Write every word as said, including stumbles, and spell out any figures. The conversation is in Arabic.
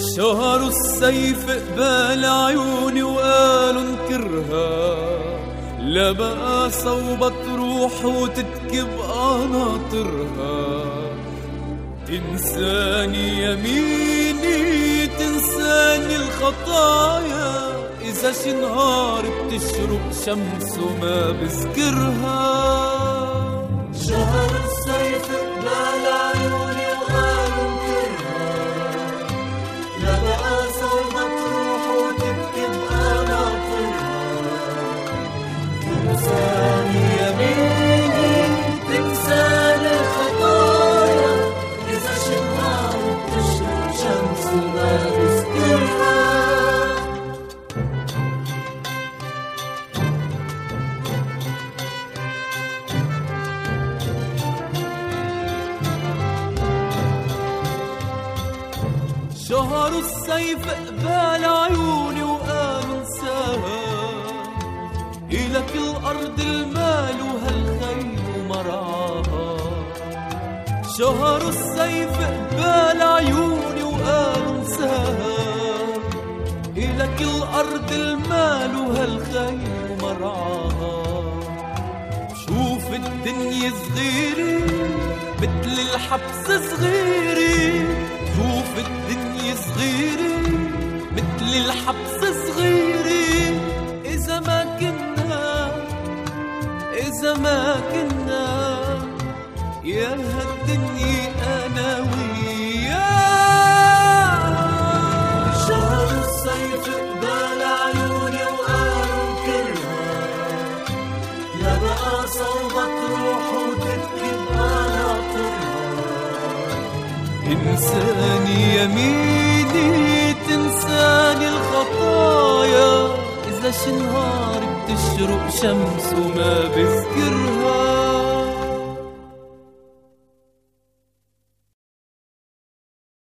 شهروا السيف قبال عيوني وقالوا انكرها، لا بقى صوبة تروح وتتكب قناطرها. تنساني يميني تنساني الخطايا، إذا شي نهار بتشرق شمس وما بذكرها. شهر السيف قبال عيوني وقالوا انكرها، لا بقى صوبة تروح وتبكي بقناطرها. تنساني يميني تنساني الخطايا، إذا شي نهار بتشرق شمس وما بذكرها. شهروا السيف قبال عيوني وقالوا انساها، إلك الأرض المال وهالخيل ومرعاها. شهروا السيف قبال عيوني وقالوا انساها، إلك الأرض المال وهالخيل ومرعاها. شوف الدنيا صغيرة مثل الحبس صغيرة، شوف الدنيا صغيرة مثل الحبس صغيرة. إذا ما كنا إذا ما كنا يا هالدنيا أنا وياك. شهر السيف قبال عيوني وقالوا انكرها، لا بقى صوبة تروح وتبكي بقناطرها. تنساني يميني تنساني الخطايا، إذا شي نهار بتشرق شمس وما بذكرها.